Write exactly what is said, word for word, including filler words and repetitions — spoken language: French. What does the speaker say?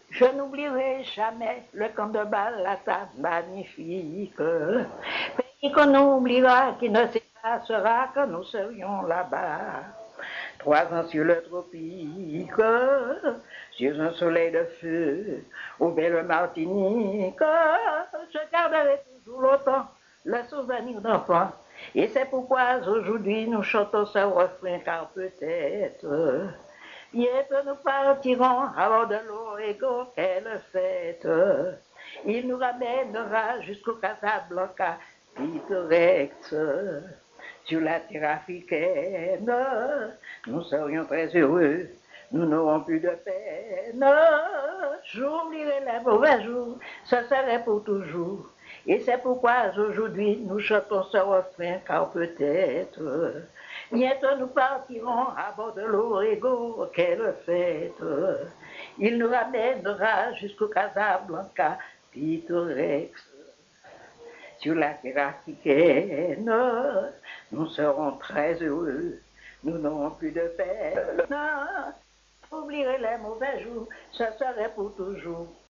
Je n'oublierai jamais le camp de Balata magnifique. Pays qu'on oubliera, qui ne s'effacera que nous serions là-bas. Trois ans sur le tropique, sur un soleil de feu, au belle Martinique, je garderai toujours longtemps le souvenir d'enfant. Et c'est pourquoi aujourd'hui nous chantons ce refrain, car peut-être bientôt nous partirons à bord de l'Oregon, quelle fête. Il nous ramènera jusqu'au Casablanca, pittoresque. Sur la terre africaine, nous serions très heureux, nous n'aurons plus de peine. J'oublierai les mauvais jours, ce serait pour toujours. Et c'est pourquoi aujourd'hui nous chantons ce refrain, car peut-être bientôt nous partirons à bord de l'Oregon, quelle fête. Il nous ramènera jusqu'au Casablanca, pittoresque. Sur la terre africaine, nous serons très heureux, nous n'aurons plus de peine. J'oublierai les mauvais jours, ce serait pour toujours.